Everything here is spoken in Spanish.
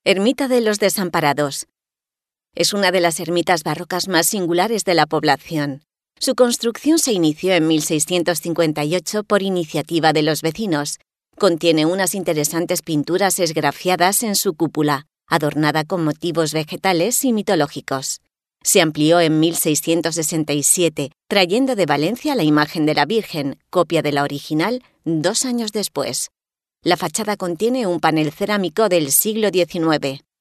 Ermita de los Desamparados. Es una de las ermitas barrocas más singulares de la población. Su construcción se inició en 1658 por iniciativa de los vecinos. Contiene unas interesantes pinturas esgrafiadas en su cúpula, adornada con motivos vegetales y mitológicos. Se amplió en 1667, trayendo de Valencia la imagen de la Virgen, copia de la original, 2 años después. La fachada contiene un panel cerámico del siglo XIX.